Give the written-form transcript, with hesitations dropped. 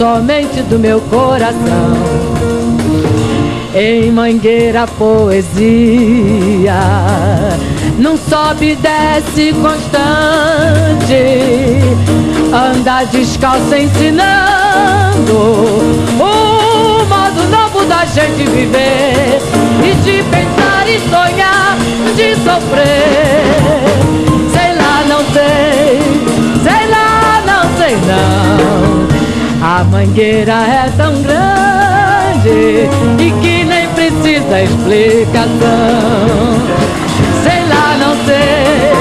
somente do meu coração. Em Mangueira poesia não sobe e desce constante, anda descalça ensinando o modo novo da gente viver, e de pensar e sonhar, de sofrer. Sei lá, não sei, sei lá, não sei não. A Mangueira é tão grande e que nem precisa explicação. Sei lá, não sei,